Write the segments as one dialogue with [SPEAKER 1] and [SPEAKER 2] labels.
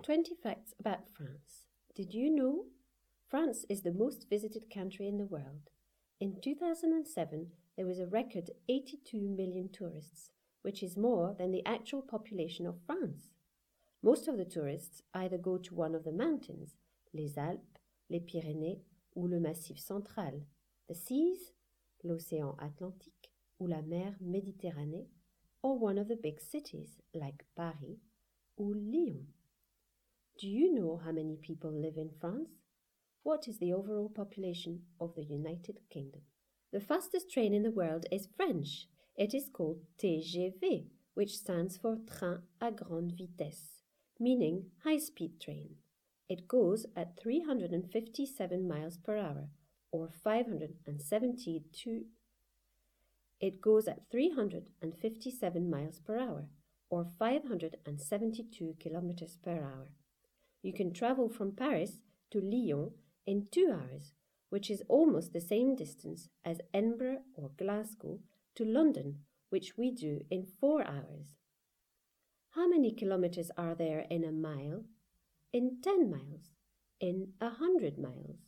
[SPEAKER 1] 20 facts about France. Did you know? France is the most visited country in the world. In 2007, there was a record 82 million tourists, which is more than the actual population of France. Most of the tourists either go to one of the mountains, les Alpes, les Pyrénées ou le Massif central, the seas, l'océan Atlantique ou la mer Méditerranée, or one of the big cities like Paris ou Lyon. Do you know how many people live in France? What is the overall population of the United Kingdom? The fastest train in the world is French. It is called TGV, which stands for Train à grande vitesse, meaning high-speed train. It goes at 357 miles per hour, or 572. It goes at 357 miles per hour, or 572 kilometers per hour. You can travel from Paris to Lyon in 2 hours, which is almost the same distance as Edinburgh or Glasgow to London, which we do in 4 hours. How many kilometers are there in a mile? In 10 miles? In 100 miles?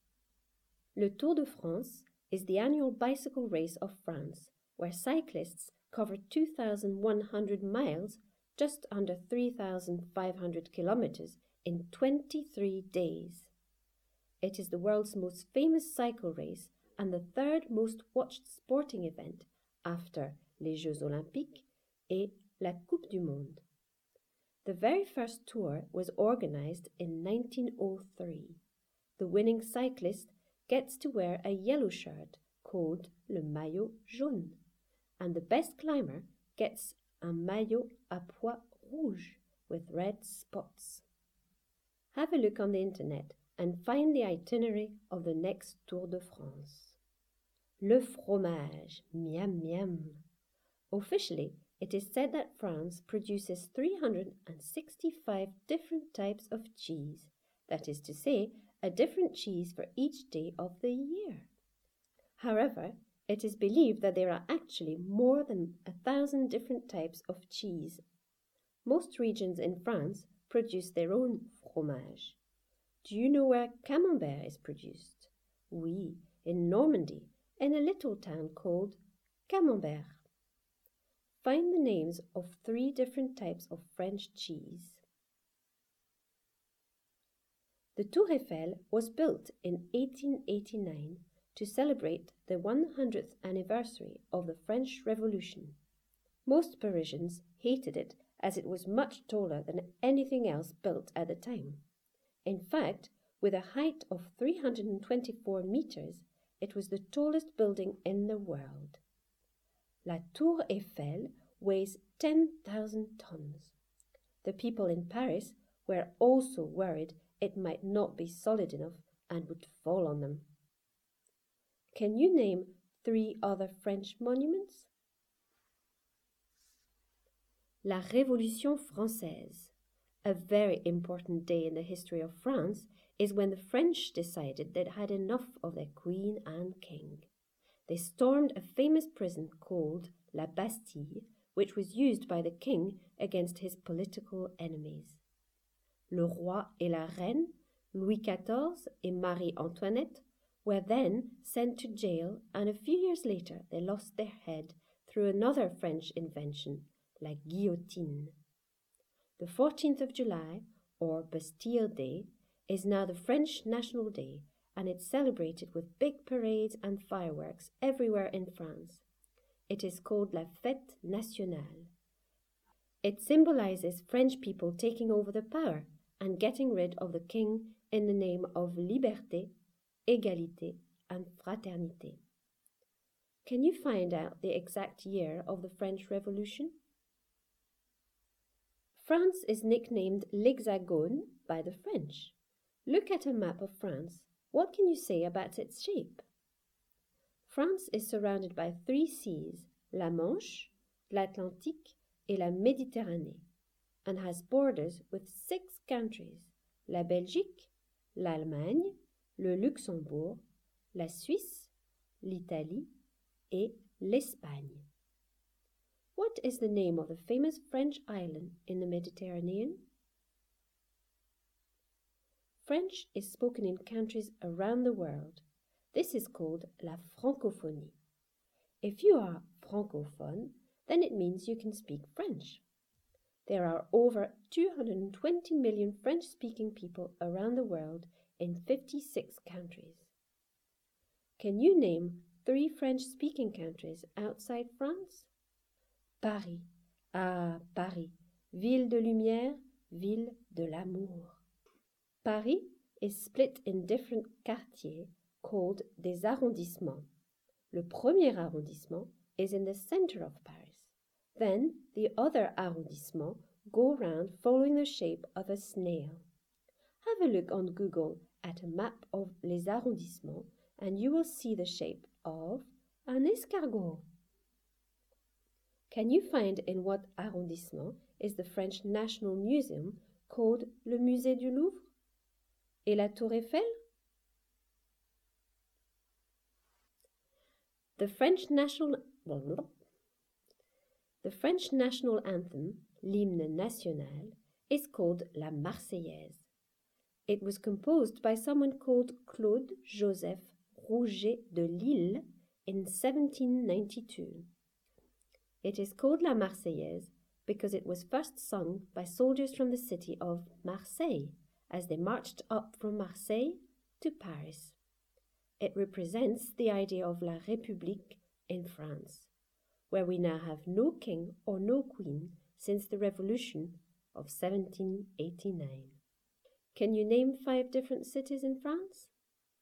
[SPEAKER 1] Le Tour de France is the annual bicycle race of France, where cyclists cover 2,100 miles, just under 3,500 kilometers, in 23 days. It is the world's most famous cycle race and the third most watched sporting event after les Jeux Olympiques et la Coupe du Monde. The very first tour was organized in 1903. The winning cyclist gets to wear a yellow shirt called le maillot jaune, and the best climber gets un maillot à pois rouge with red spots. Have a look on the internet and find the itinerary of the next Tour de France. Le fromage, miam miam. Officially, it is said that France produces 365 different types of cheese, that is to say, a different cheese for each day of the year. However, it is believed that there are actually more than 1,000 different types of cheese. Most regions in France produce their own fromage. Do you know where Camembert is produced? Oui, in Normandy, in a little town called Camembert. Find the names of 3 different types of French cheese. The Tour Eiffel was built in 1889 to celebrate the 100th anniversary of the French Revolution. Most Parisians hated it as it was much taller than anything else built at the time. In fact, with a height of 324 meters, it was the tallest building in the world. La Tour Eiffel weighs 10,000 tons. The people in Paris were also worried it might not be solid enough and would fall on them. Can you name 3 other French monuments? La Révolution Française. A very important day in the history of France is when the French decided they'd had enough of their queen and king. They stormed a famous prison called La Bastille, which was used by the king against his political enemies. Le roi et la reine, Louis XIV et Marie-Antoinette, were then sent to jail, and a few years later they lost their head through another French invention, la guillotine. The 14th of July, or Bastille Day, is now the French National Day, and it's celebrated with big parades and fireworks everywhere in France. It is called la Fête Nationale. It symbolizes French people taking over the power and getting rid of the king in the name of liberté, égalité, and fraternité. Can you find out the exact year of the French Revolution? France is nicknamed l'Hexagone by the French. Look at a map of France. What can you say about its shape? France is surrounded by 3 seas, la Manche, l'Atlantique, et la Méditerranée, and has borders with 6 countries, la Belgique, l'Allemagne, le Luxembourg, la Suisse, l'Italie, et l'Espagne. What is the name of the famous French island in the Mediterranean? French is spoken in countries around the world. This is called la francophonie. If you are francophone, then it means you can speak French. There are over 220 million French-speaking people around the world in 56 countries. Can you name 3 French-speaking countries outside France? Paris. Ah, Paris. Ville de lumière, ville de l'amour. Paris is split in different quartiers called des arrondissements. Le premier arrondissement is in the center of Paris. Then the other arrondissements go round following the shape of a snail. Have a look on Google at a map of les arrondissements and you will see the shape of an escargot. Can you find in what arrondissement is the French National Museum called le Musée du Louvre? Et la Tour Eiffel? The French national anthem, l'hymne national, is called La Marseillaise. It was composed by someone called Claude Joseph Rouget de Lille in 1792. It is called La Marseillaise because it was first sung by soldiers from the city of Marseille as they marched up from Marseille to Paris. It represents the idea of La République in France, where we now have no king or no queen since the Revolution of 1789. Can you name 5 different cities in France?